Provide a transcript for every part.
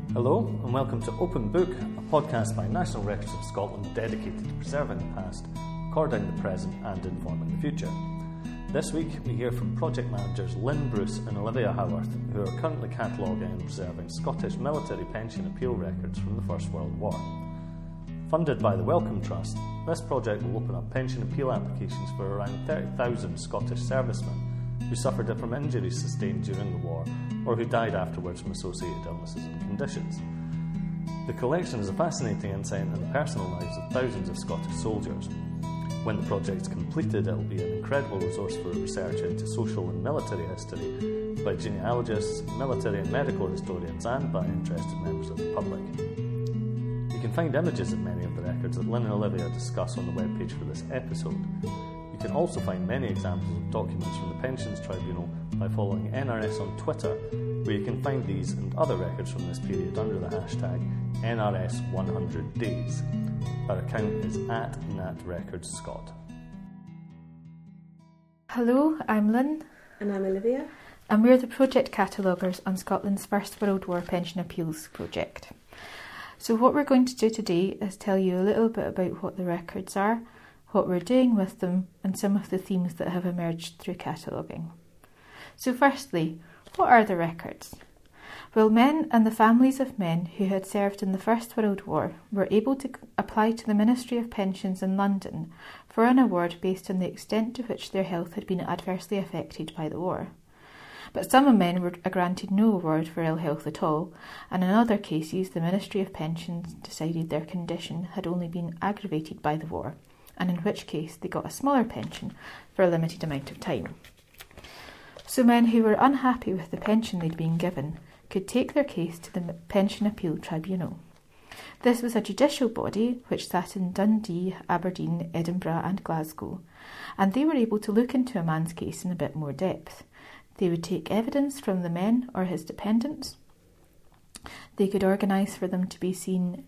Hello and welcome to Open Book, a podcast by National Records of Scotland dedicated to preserving the past, recording the present and informing the future. This week we hear from project managers Lynn Bruce and Olivia Howarth, who are currently cataloguing and preserving Scottish military pension appeal records from the First World War. Funded by the Wellcome Trust, this project will open up pension appeal applications for around 30,000 Scottish servicemen who suffered from injuries sustained during the war or who died afterwards from associated illnesses and conditions. The collection is a fascinating insight into the personal lives of thousands of Scottish soldiers. When the project is completed, it will be an incredible resource for research into social and military history by genealogists, military and medical historians and by interested members of the public. You can find images of many of the records that Lynn and Olivia discuss on the webpage for this episode. You can also find many examples of documents from the Pensions Tribunal by following NRS on Twitter, where you can find these and other records from this period under the hashtag NRS100Days. Our account is at NatRecordsScot. Hello, I'm Lynn. And I'm Olivia. And we're the project cataloguers on Scotland's First World War Pension Appeals project. So what we're going to do today is tell you a little bit about what the records are, what we're doing with them, and some of the themes that have emerged through cataloguing. So firstly, what are the records? Well, men and the families of men who had served in the First World War were able to apply to the Ministry of Pensions in London for an award based on the extent to which their health had been adversely affected by the war. But some men were granted no award for ill health at all, and in other cases the Ministry of Pensions decided their condition had only been aggravated by the war, and in which case they got a smaller pension for a limited amount of time. So men who were unhappy with the pension they'd been given could take their case to the Pension Appeal Tribunal. This was a judicial body which sat in Dundee, Aberdeen, Edinburgh and Glasgow, and they were able to look into a man's case in a bit more depth. They would take evidence from the men or his dependents. They could organise for them to be seen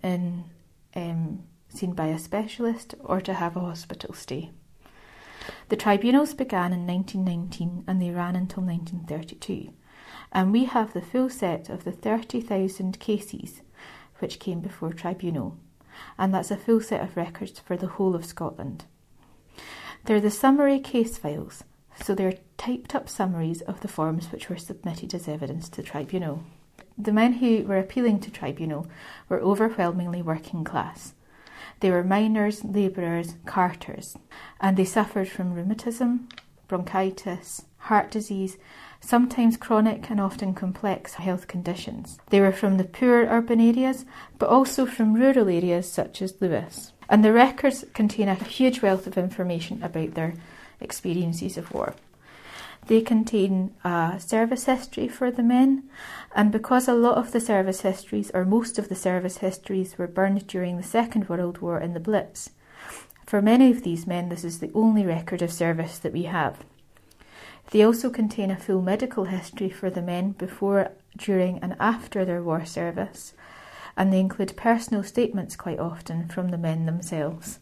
by a specialist or to have a hospital stay. The tribunals began in 1919 and they ran until 1932, and we have the full set of the 30,000 cases which came before tribunal, and that's a full set of records for the whole of Scotland. They're the summary case files, so they're typed up summaries of the forms which were submitted as evidence to tribunal. The men who were appealing to tribunal were overwhelmingly working class. They were miners, labourers, carters, and they suffered from rheumatism, bronchitis, heart disease, sometimes chronic and often complex health conditions. They were from the poor urban areas, but also from rural areas such as Lewis. And the records contain a huge wealth of information about their experiences of war. They contain a service history for the men, and because a lot of the service histories, or most of the service histories, were burned during the Second World War in the Blitz, for many of these men this is the only record of service that we have. They also contain a full medical history for the men before, during and after their war service, and they include personal statements quite often from the men themselves.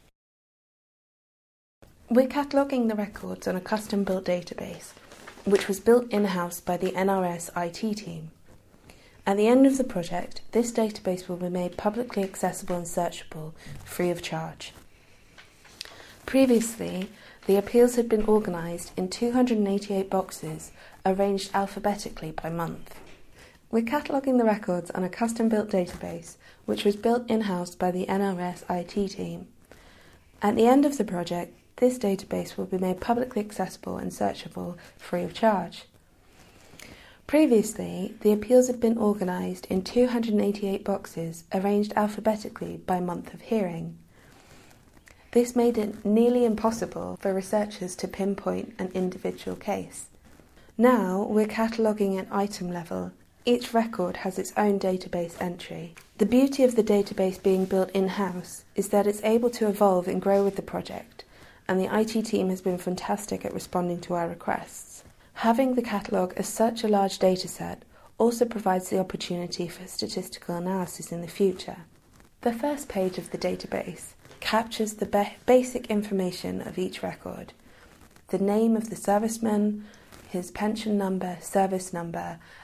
We're cataloguing the records on a custom-built database, which was built in-house by the NRS IT team. At the end of the project, this database will be made publicly accessible and searchable, free of charge. Previously, the appeals had been organised in 288 boxes, arranged alphabetically by month. We're cataloguing the records on a custom-built database, which was built in-house by the NRS IT team. At the end of the project, this database will be made publicly accessible and searchable free of charge. Previously, the appeals had been organised in 288 boxes, arranged alphabetically by month of hearing. This made it nearly impossible for researchers to pinpoint an individual case. Now we're cataloguing at item level. Each record has its own database entry. The beauty of the database being built in-house is that it's able to evolve and grow with the project, and the IT team has been fantastic at responding to our requests. Having the catalogue as such a large dataset also provides the opportunity for statistical analysis in the future. The first page of the database captures the basic information of each record: the name of the serviceman, his pension number, service number,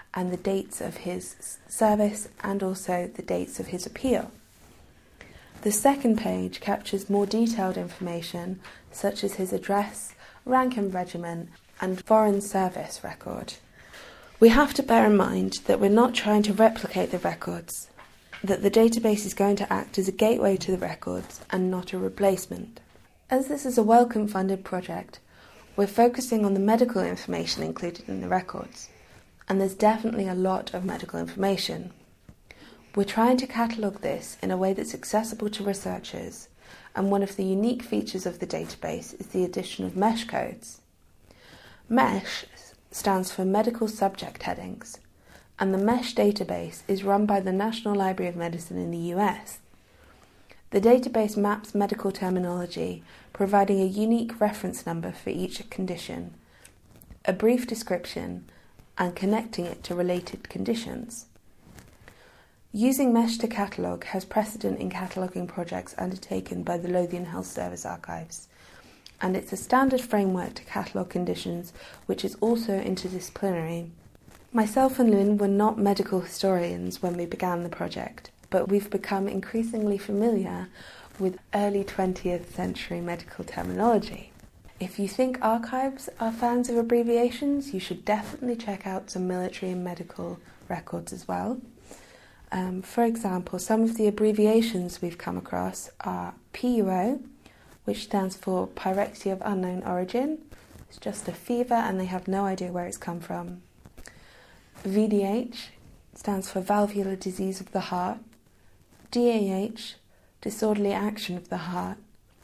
and the dates of his service and also the dates of his appeal. The second page captures more detailed information such as his address, rank and regiment, and foreign service record. We have to bear in mind that we're not trying to replicate the records, that the database is going to act as a gateway to the records and not a replacement. As this is a Wellcome funded project, we're focusing on the medical information included in the records, and there's definitely a lot of medical information. We're trying to catalogue this in a way that's accessible to researchers, and one of the unique features of the database is the addition of MESH codes. MESH stands for Medical Subject Headings, and the MESH database is run by the National Library of Medicine in the US. The database maps medical terminology, providing a unique reference number for each condition, a brief description, and connecting it to related conditions. Using MESH to catalogue has precedent in cataloguing projects undertaken by the Lothian Health Service Archives, and it's a standard framework to catalogue conditions which is also interdisciplinary. Myself and Lynn were not medical historians when we began the project, but we've become increasingly familiar with early 20th century medical terminology. If you think archives are fans of abbreviations, you should definitely check out some military and medical records as well. For example, some of the abbreviations we've come across are PUO, which stands for pyrexia of unknown origin. It's just a fever and they have no idea where it's come from. VDH stands for valvular disease of the heart. DAH, disorderly action of the heart.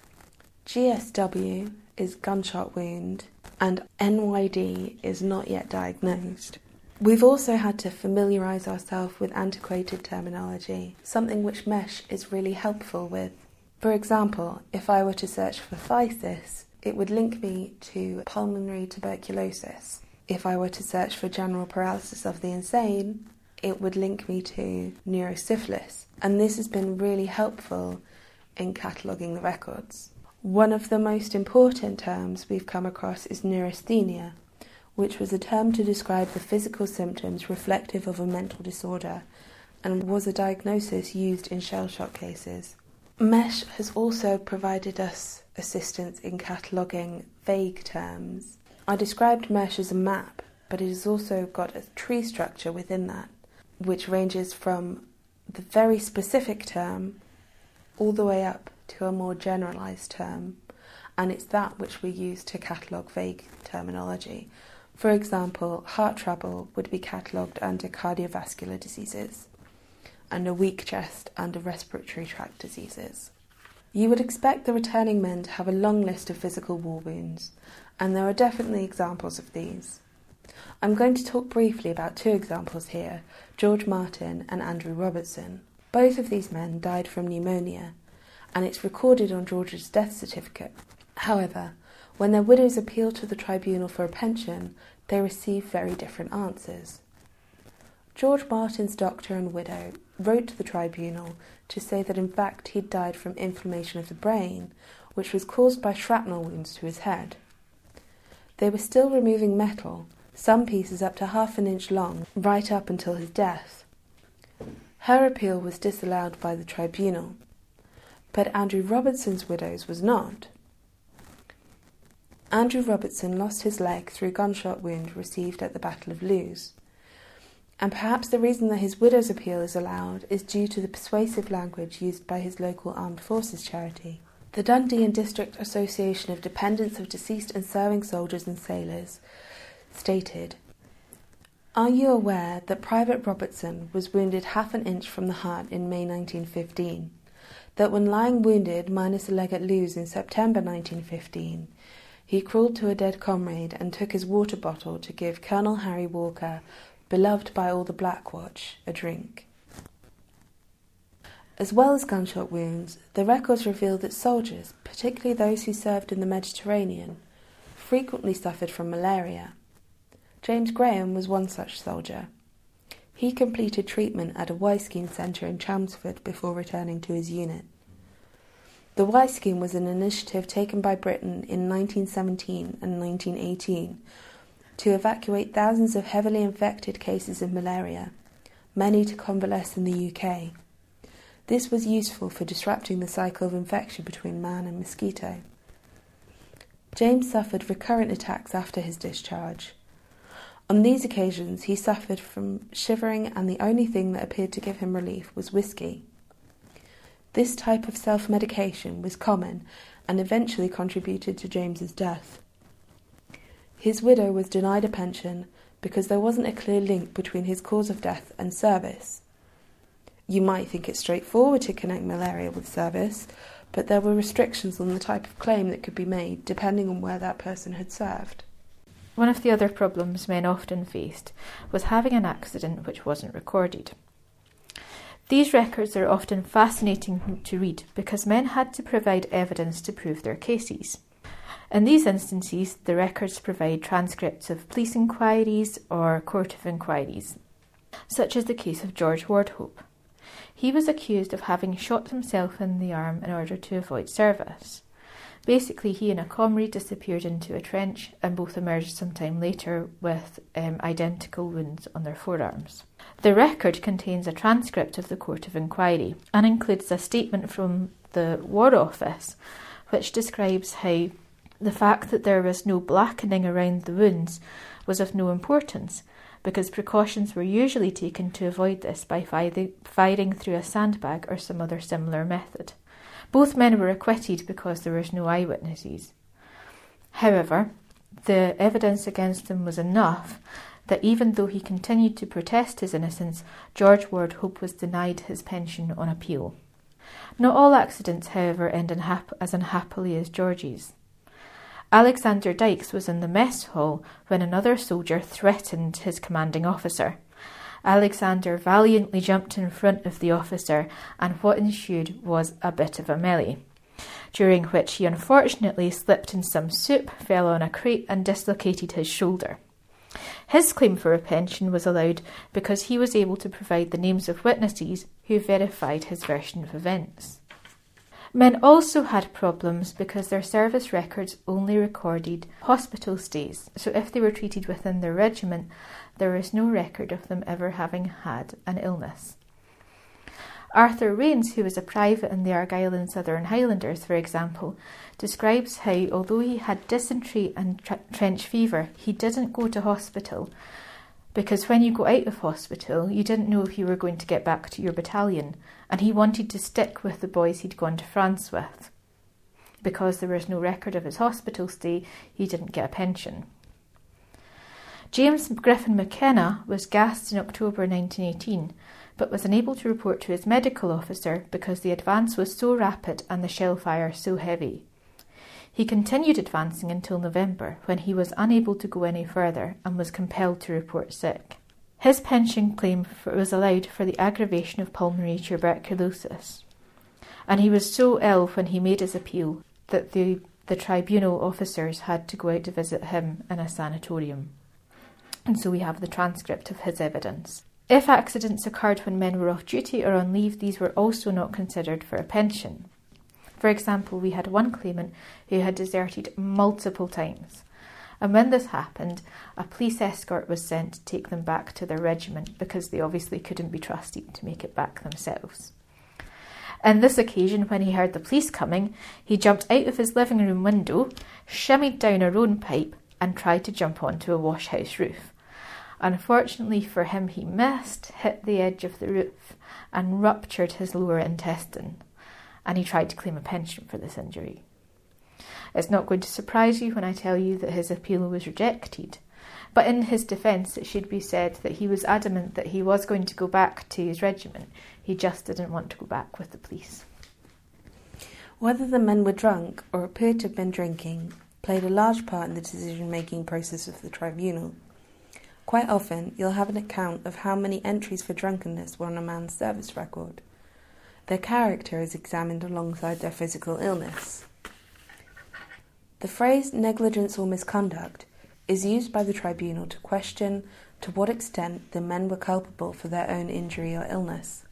GSW is gunshot wound, and NYD is not yet diagnosed. We've also had to familiarise ourselves with antiquated terminology, something which MESH is really helpful with. For example, if I were to search for phthisis, it would link me to pulmonary tuberculosis. If I were to search for general paralysis of the insane, it would link me to neurosyphilis. And this has been really helpful in cataloguing the records. One of the most important terms we've come across is neurasthenia, which was a term to describe the physical symptoms reflective of a mental disorder and was a diagnosis used in shell shock cases. MESH has also provided us assistance in cataloguing vague terms. I described MESH as a map, but it has also got a tree structure within that, which ranges from the very specific term all the way up to a more generalised term, and it's that which we use to catalogue vague terminology. For example, heart trouble would be catalogued under cardiovascular diseases, and a weak chest under respiratory tract diseases. You would expect the returning men to have a long list of physical war wounds, and there are definitely examples of these. I'm going to talk briefly about two examples here, George Martin and Andrew Robertson. Both of these men died from pneumonia, and it's recorded on George's death certificate. However, when their widows appealed to the tribunal for a pension, they received very different answers. George Martin's doctor and widow wrote to the tribunal to say that in fact he'd died from inflammation of the brain, which was caused by shrapnel wounds to his head. They were still removing metal, some pieces up to 1/2 inch long, right up until his death. Her appeal was disallowed by the tribunal, but Andrew Robertson's widow's was not. Andrew Robertson lost his leg through gunshot wound received at the Battle of Lewes, and perhaps the reason that his widow's appeal is allowed is due to the persuasive language used by his local armed forces charity. The Dundee and District Association of Dependents of Deceased and Serving Soldiers and Sailors stated, "Are you aware that Private Robertson was wounded 1/2 inch from the heart in May 1915, that when lying wounded minus a leg at Lewes in September 1915, he crawled to a dead comrade and took his water bottle to give Colonel Harry Walker, beloved by all the Black Watch, a drink?" As well as gunshot wounds, the records reveal that soldiers, particularly those who served in the Mediterranean, frequently suffered from malaria. James Graham was one such soldier. He completed treatment at a Y Scheme centre in Chelmsford before returning to his unit. The Y Scheme was an initiative taken by Britain in 1917 and 1918 to evacuate thousands of heavily infected cases of malaria, many to convalesce in the UK. This was useful for disrupting the cycle of infection between man and mosquito. James suffered recurrent attacks after his discharge. On these occasions, he suffered from shivering, and the only thing that appeared to give him relief was whiskey. This type of self-medication was common and eventually contributed to James's death. His widow was denied a pension because there wasn't a clear link between his cause of death and service. You might think it's straightforward to connect malaria with service, but there were restrictions on the type of claim that could be made depending on where that person had served. One of the other problems men often faced was having an accident which wasn't recorded. These records are often fascinating to read because men had to provide evidence to prove their cases. In these instances, the records provide transcripts of police inquiries or court of inquiries, such as the case of George Wardhope. He was accused of having shot himself in the arm in order to avoid service. Basically, he and a comrade disappeared into a trench and both emerged sometime later with identical wounds on their forearms. The record contains a transcript of the court of inquiry and includes a statement from the War Office which describes how the fact that there was no blackening around the wounds was of no importance, because precautions were usually taken to avoid this by firing through a sandbag or some other similar method. Both men were acquitted because there was no eyewitnesses. However, the evidence against him was enough that even though he continued to protest his innocence, George Wardhope was denied his pension on appeal. Not all accidents, however, end as unhappily as George's. Alexander Dykes was in the mess hall when another soldier threatened his commanding officer. Alexander valiantly jumped in front of the officer, and what ensued was a bit of a melee, during which he unfortunately slipped in some soup, fell on a crate and dislocated his shoulder. His claim for a pension was allowed because he was able to provide the names of witnesses who verified his version of events. Men also had problems because their service records only recorded hospital stays, so if they were treated within their regiment, there was no record of them ever having had an illness. Arthur Rains, who was a private in the Argyll and Southern Highlanders, for example, describes how, although he had dysentery and trench fever, he didn't go to hospital, because when you go out of hospital, you didn't know if you were going to get back to your battalion, and he wanted to stick with the boys he'd gone to France with. Because there was no record of his hospital stay, he didn't get a pension. James Griffin McKenna was gassed in October 1918, but was unable to report to his medical officer because the advance was so rapid and the shell fire so heavy. He continued advancing until November, when he was unable to go any further and was compelled to report sick. His pension claim was allowed for the aggravation of pulmonary tuberculosis, and he was so ill when he made his appeal that the tribunal officers had to go out to visit him in a sanatorium. And so we have the transcript of his evidence. If accidents occurred when men were off duty or on leave, these were also not considered for a pension. For example, we had one claimant who had deserted multiple times, and when this happened, a police escort was sent to take them back to their regiment because they obviously couldn't be trusted to make it back themselves. On this occasion, when he heard the police coming, he jumped out of his living room window, shimmied down a roan pipe, and tried to jump onto a washhouse roof. Unfortunately for him, he missed, hit the edge of the roof, and ruptured his lower intestine, and he tried to claim a pension for this injury. It's not going to surprise you when I tell you that his appeal was rejected, but in his defence it should be said that he was adamant that he was going to go back to his regiment. He just didn't want to go back with the police. Whether the men were drunk or appeared to have been drinking played a large part in the decision-making process of the tribunal. Quite often, you'll have an account of how many entries for drunkenness were on a man's service record. Their character is examined alongside their physical illness. The phrase negligence or misconduct is used by the tribunal to question to what extent the men were culpable for their own injury or illness.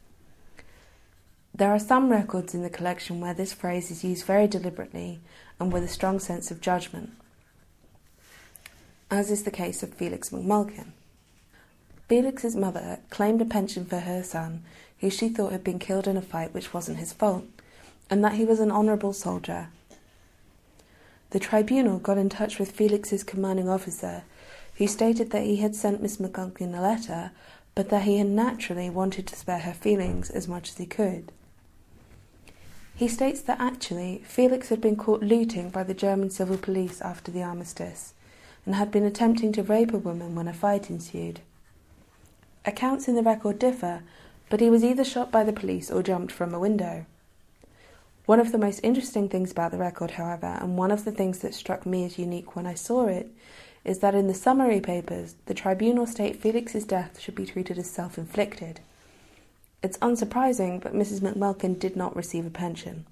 There are some records in the collection where this phrase is used very deliberately and with a strong sense of judgment. as is the case of Felix McMulkin. Felix's mother claimed a pension for her son, who she thought had been killed in a fight which wasn't his fault, and that he was an honourable soldier. The tribunal got in touch with Felix's commanding officer, who stated that he had sent Miss McMulkin a letter, but that he had naturally wanted to spare her feelings as much as he could. He states that actually Felix had been caught looting by the German civil police after the armistice, and had been attempting to rape a woman when a fight ensued. Accounts in the record differ, but he was either shot by the police or jumped from a window. One of the most interesting things about the record, however, and one of the things that struck me as unique when I saw it, is that in the summary papers, the tribunal state Felix's death should be treated as self-inflicted. It's unsurprising, but Mrs. McMulkin did not receive a pension.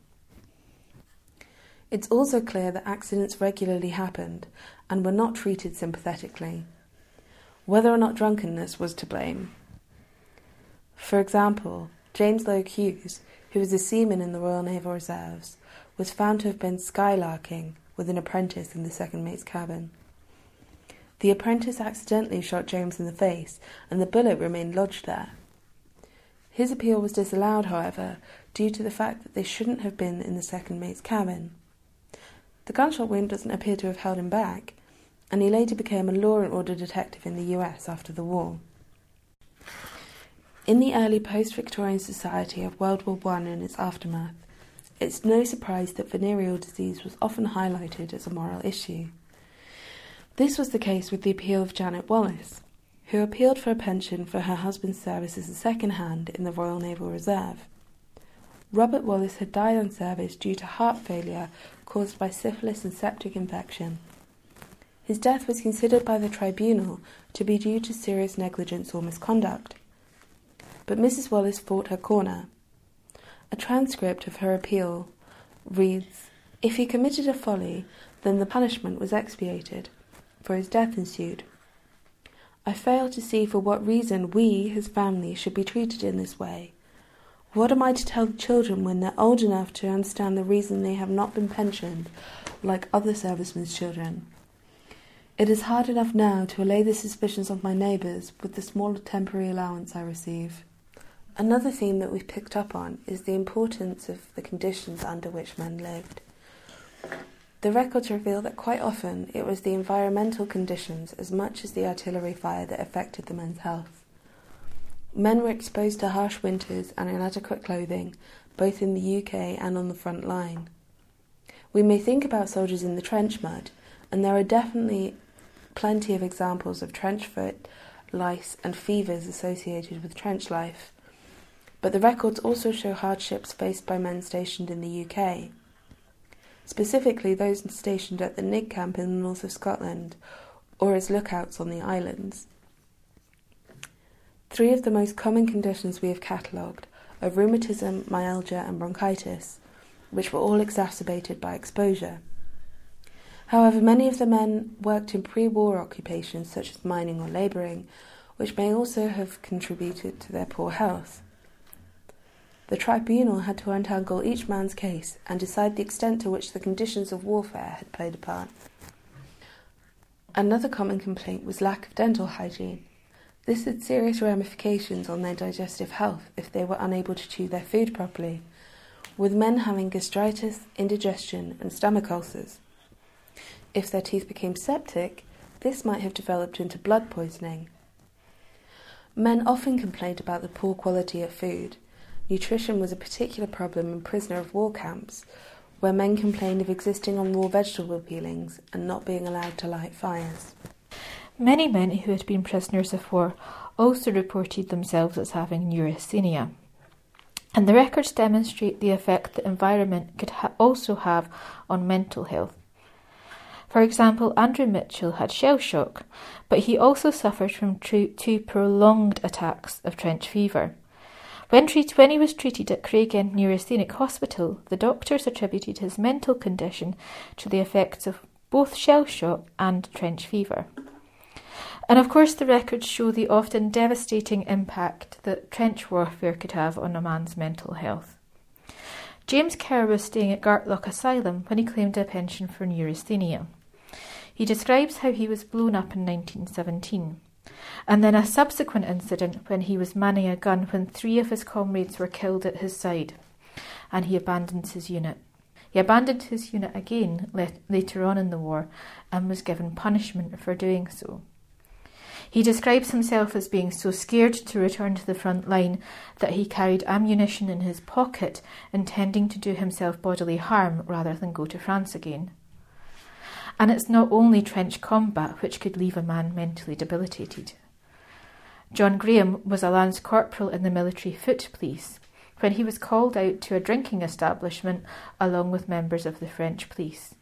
It's also clear that accidents regularly happened and were not treated sympathetically, whether or not drunkenness was to blame. For example, James Logue Hughes, who was a seaman in the Royal Naval Reserves, was found to have been skylarking with an apprentice in the second mate's cabin. The apprentice accidentally shot James in the face, and the bullet remained lodged there. His appeal was disallowed, however, due to the fact that they shouldn't have been in the second mate's cabin. The gunshot wound doesn't appear to have held him back, and he later became a law and order detective in the US after the war. In the early post-Victorian society of World War I and its aftermath, it's no surprise that venereal disease was often highlighted as a moral issue. This was the case with the appeal of Janet Wallace, who appealed for a pension for her husband's service as a second hand in the Royal Naval Reserve. Robert Wallace had died on service due to heart failure caused by syphilis and septic infection. His death was considered by the tribunal to be due to serious negligence or misconduct. But Mrs. Wallace fought her corner. A transcript of her appeal reads, "If he committed a folly, then the punishment was expiated, for his death ensued. I fail to see for what reason we, his family, should be treated in this way. What am I to tell the children when they're old enough to understand the reason they have not been pensioned like other servicemen's children? It is hard enough now to allay the suspicions of my neighbours with the small temporary allowance I receive." Another theme that we've picked up on is the importance of the conditions under which men lived. The records reveal that quite often it was the environmental conditions as much as the artillery fire that affected the men's health. Men were exposed to harsh winters and inadequate clothing, both in the UK and on the front line. We may think about soldiers in the trench mud, and there are definitely plenty of examples of trench foot, lice and fevers associated with trench life. But the records also show hardships faced by men stationed in the UK, specifically those stationed at the Nig camp in the north of Scotland, or as lookouts on the islands. 3 of the most common conditions we have catalogued are rheumatism, myalgia and bronchitis, which were all exacerbated by exposure. However, many of the men worked in pre-war occupations such as mining or labouring, which may also have contributed to their poor health. The tribunal had to untangle each man's case and decide the extent to which the conditions of warfare had played a part. Another common complaint was lack of dental hygiene. This had serious ramifications on their digestive health if they were unable to chew their food properly, with men having gastritis, indigestion and stomach ulcers. If their teeth became septic, this might have developed into blood poisoning. Men often complained about the poor quality of food. Nutrition was a particular problem in prisoner of war camps, where men complained of existing on raw vegetable peelings and not being allowed to light fires. Many men who had been prisoners of war also reported themselves as having neurasthenia. And the records demonstrate the effect the environment could also have on mental health. For example, Andrew Mitchell had shell shock, but he also suffered from 2 prolonged attacks of trench fever. When he was treated at Craigend Neurasthenic Hospital, the doctors attributed his mental condition to the effects of both shell shock and trench fever. And of course the records show the often devastating impact that trench warfare could have on a man's mental health. James Kerr was staying at Gartlock Asylum when he claimed a pension for neurasthenia. He describes how he was blown up in 1917, and then a subsequent incident when he was manning a gun when 3 of his comrades were killed at his side, and he abandoned his unit. He abandoned his unit again later on in the war and was given punishment for doing so. He describes himself as being so scared to return to the front line that he carried ammunition in his pocket, intending to do himself bodily harm rather than go to France again. And it's not only trench combat which could leave a man mentally debilitated. John Graham was a lance corporal in the military foot police when he was called out to a drinking establishment along with members of the French police.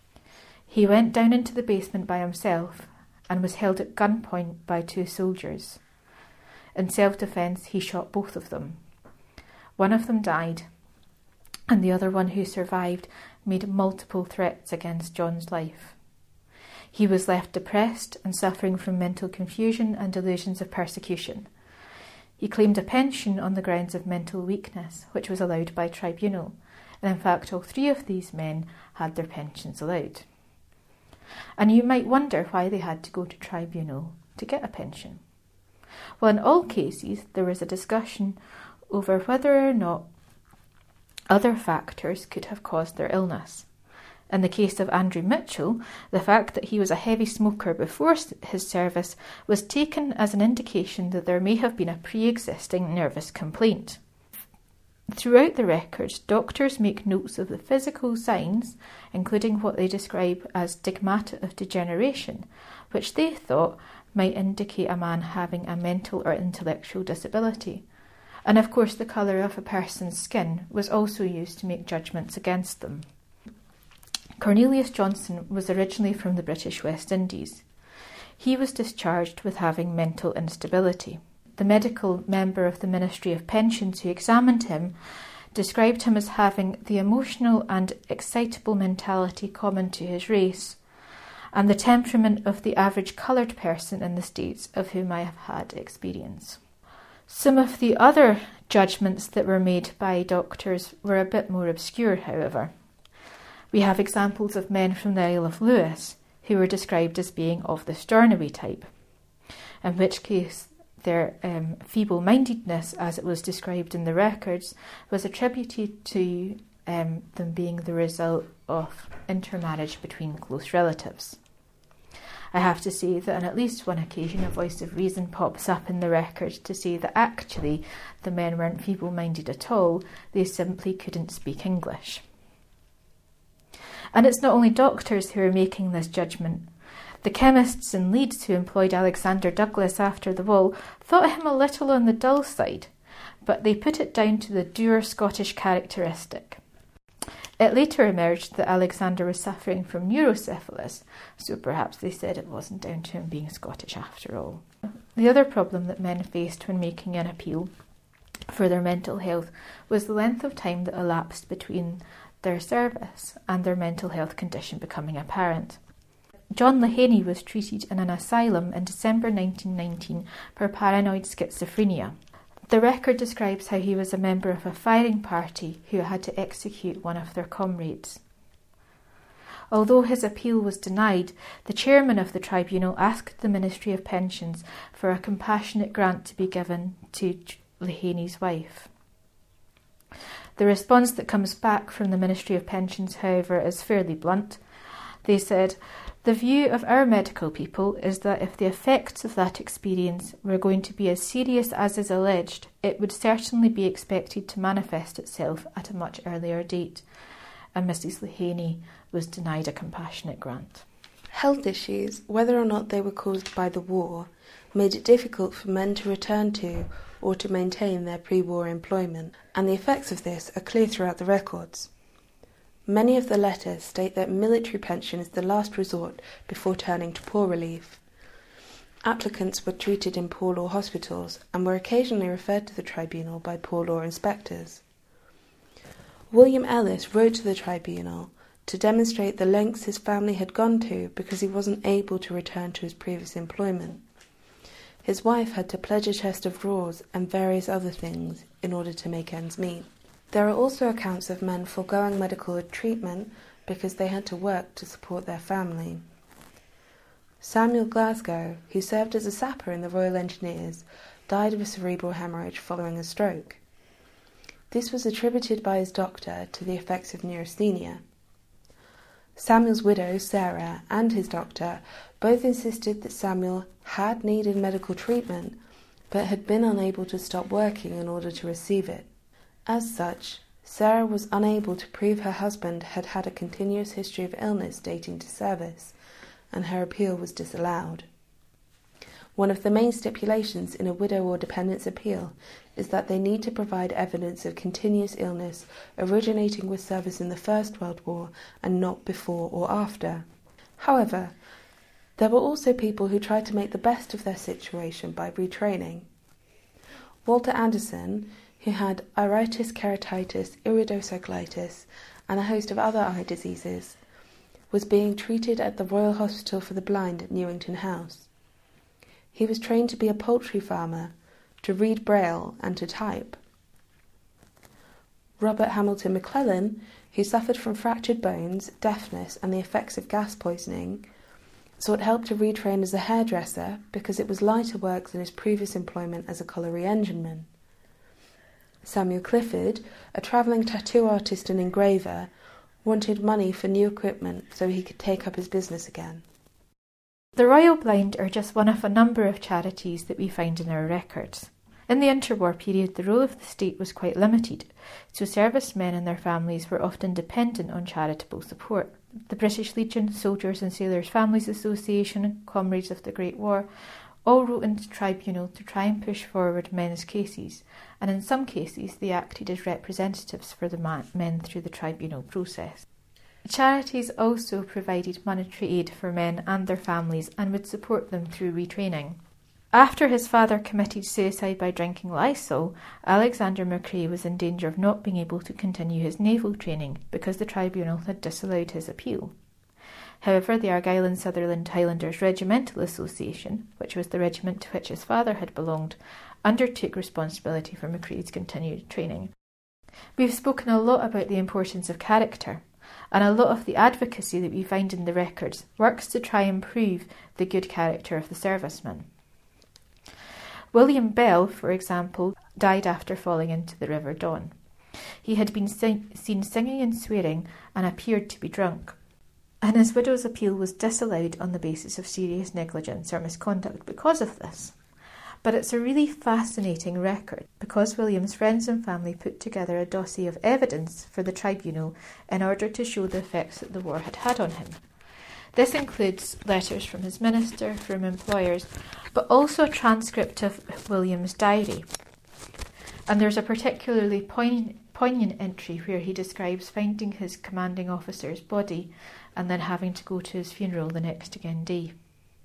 He went down into the basement by himself and was held at gunpoint by 2 soldiers. In self-defence, he shot both of them. One of them died, and the other one who survived made multiple threats against John's life. He was left depressed and suffering from mental confusion and delusions of persecution. He claimed a pension on the grounds of mental weakness, which was allowed by tribunal, and in fact all 3 of these men had their pensions allowed. And you might wonder why they had to go to tribunal to get a pension. Well, in all cases, there was a discussion over whether or not other factors could have caused their illness. In the case of Andrew Mitchell, the fact that he was a heavy smoker before his service was taken as an indication that there may have been a pre-existing nervous complaint. Throughout the records, doctors make notes of the physical signs, including what they describe as stigmata of degeneration, which they thought might indicate a man having a mental or intellectual disability. And of course, the colour of a person's skin was also used to make judgments against them. Cornelius Johnson was originally from the British West Indies. He was discharged with having mental instability. The medical member of the Ministry of Pensions who examined him described him as having the emotional and excitable mentality common to his race, and the temperament of the average coloured person in the States of whom I have had experience. Some of the other judgments that were made by doctors were a bit more obscure, however. We have examples of men from the Isle of Lewis who were described as being of the Stornoway type, in which case their feeble-mindedness, as it was described in the records, was attributed to them being the result of intermarriage between close relatives. I have to say that on at least one occasion a voice of reason pops up in the record to say that actually the men weren't feeble-minded at all, they simply couldn't speak English. And it's not only doctors who are making this judgment. The chemists in Leeds who employed Alexander Douglas after the war thought him a little on the dull side, but they put it down to the dour Scottish characteristic. It later emerged that Alexander was suffering from neurosyphilis, so perhaps they said it wasn't down to him being Scottish after all. The other problem that men faced when making an appeal for their mental health was the length of time that elapsed between their service and their mental health condition becoming apparent. John Lehaney was treated in an asylum in December 1919 for paranoid schizophrenia. The record describes how he was a member of a firing party who had to execute one of their comrades. Although his appeal was denied, the chairman of the tribunal asked the Ministry of Pensions for a compassionate grant to be given to Lehaney's wife. The response that comes back from the Ministry of Pensions, however, is fairly blunt. They said, "The view of our medical people is that if the effects of that experience were going to be as serious as is alleged, it would certainly be expected to manifest itself at a much earlier date." And Mrs. Lehaney was denied a compassionate grant. Health issues, whether or not they were caused by the war, made it difficult for men to return to or to maintain their pre-war employment, and the effects of this are clear throughout the records. Many of the letters state that military pension is the last resort before turning to poor relief. Applicants were treated in poor law hospitals and were occasionally referred to the tribunal by poor law inspectors. William Ellis wrote to the tribunal to demonstrate the lengths his family had gone to because he wasn't able to return to his previous employment. His wife had to pledge a chest of drawers and various other things in order to make ends meet. There are also accounts of men foregoing medical treatment because they had to work to support their family. Samuel Glasgow, who served as a sapper in the Royal Engineers, died of a cerebral hemorrhage following a stroke. This was attributed by his doctor to the effects of neurasthenia. Samuel's widow, Sarah, and his doctor both insisted that Samuel had needed medical treatment but had been unable to stop working in order to receive it. As such, Sarah was unable to prove her husband had had a continuous history of illness dating to service, and her appeal was disallowed. One of the main stipulations in a widow or dependent's appeal is that they need to provide evidence of continuous illness originating with service in the First World War and not before or after. However, there were also people who tried to make the best of their situation by retraining. Walter Anderson, who had iritis keratitis, iridocyclitis, and a host of other eye diseases, was being treated at the Royal Hospital for the Blind at Newington House. He was trained to be a poultry farmer, to read Braille and to type. Robert Hamilton McClellan, who suffered from fractured bones, deafness and the effects of gas poisoning, sought help to retrain as a hairdresser because it was lighter work than his previous employment as a colliery engineman. Samuel Clifford, a travelling tattoo artist and engraver, wanted money for new equipment so he could take up his business again. The Royal Blind are just one of a number of charities that we find in our records. In the interwar period, the role of the state was quite limited, so servicemen and their families were often dependent on charitable support. The British Legion, Soldiers and Sailors Families Association, Comrades of the Great War, all wrote into the tribunal to try and push forward men's cases, and in some cases they acted as representatives for the men through the tribunal process. Charities also provided monetary aid for men and their families and would support them through retraining. After his father committed suicide by drinking Lysol, Alexander McCrae was in danger of not being able to continue his naval training because the tribunal had disallowed his appeal. However, the Argyll and Sutherland Highlanders Regimental Association, which was the regiment to which his father had belonged, undertook responsibility for McCrae's continued training. We've spoken a lot about the importance of character, and a lot of the advocacy that we find in the records works to try and prove the good character of the servicemen. William Bell, for example, died after falling into the River Don. He had been seen singing and swearing and appeared to be drunk, and his widow's appeal was disallowed on the basis of serious negligence or misconduct because of this. But it's a really fascinating record because William's friends and family put together a dossier of evidence for the tribunal in order to show the effects that the war had had on him. This includes letters from his minister, from employers, but also a transcript of William's diary. And there's a particularly poignant entry where he describes finding his commanding officer's body and then having to go to his funeral the next again day.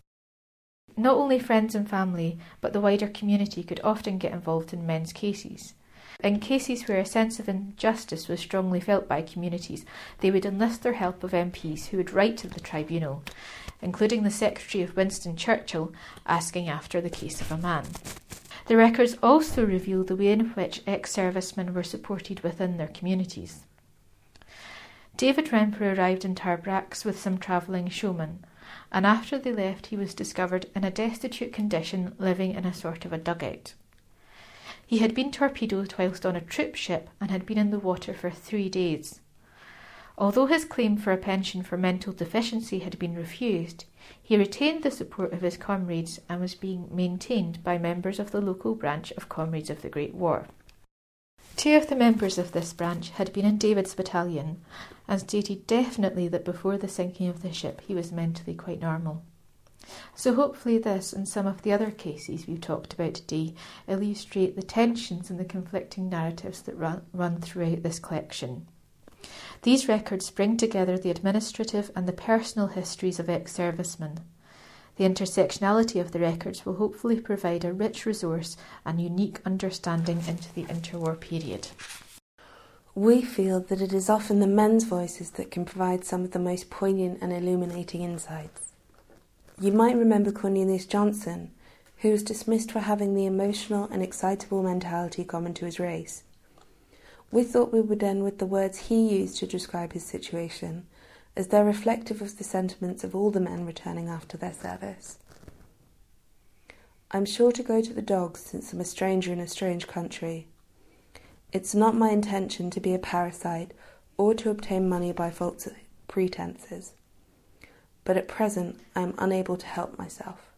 Not only friends and family, but the wider community could often get involved in men's cases. In cases where a sense of injustice was strongly felt by communities, they would enlist their help of MPs who would write to the tribunal, including the Secretary of Winston Churchill, asking after the case of a man. The records also reveal the way in which ex-servicemen were supported within their communities. David Remper arrived in Tarbrax with some travelling showmen, and after they left he was discovered in a destitute condition living in a sort of a dugout. He had been torpedoed whilst on a troop ship and had been in the water for 3 days. Although his claim for a pension for mental deficiency had been refused, he retained the support of his comrades and was being maintained by members of the local branch of Comrades of the Great War. 2 of the members of this branch had been in David's battalion and stated definitely that before the sinking of the ship he was mentally quite normal. So hopefully this and some of the other cases we've talked about today illustrate the tensions and the conflicting narratives that run throughout this collection. These records bring together the administrative and the personal histories of ex-servicemen. The intersectionality of the records will hopefully provide a rich resource and unique understanding into the interwar period. We feel that it is often the men's voices that can provide some of the most poignant and illuminating insights. You might remember Cornelius Johnson, who was dismissed for having the emotional and excitable mentality common to his race. We thought we would end with the words he used to describe his situation, as they're reflective of the sentiments of all the men returning after their service. I'm sure to go to the dogs since I'm a stranger in a strange country. It's not my intention to be a parasite or to obtain money by false pretences, but at present I am unable to help myself.